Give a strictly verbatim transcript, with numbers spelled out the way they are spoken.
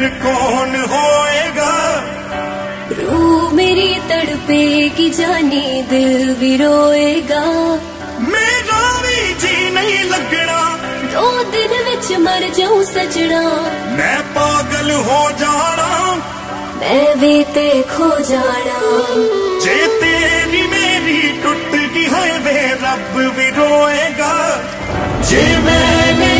कौन होएगा। रूह मेरी तड़पेगी जानी दिल भी रोएगा। मेरा भी जी नहीं लगना, दो दिन विच मर जाऊं सजना। मैं पागल हो जाना, मैं भी ते खो जाना। जे तेरी मेरी टुट गई है वे रब भी रोएगा। जे मैंने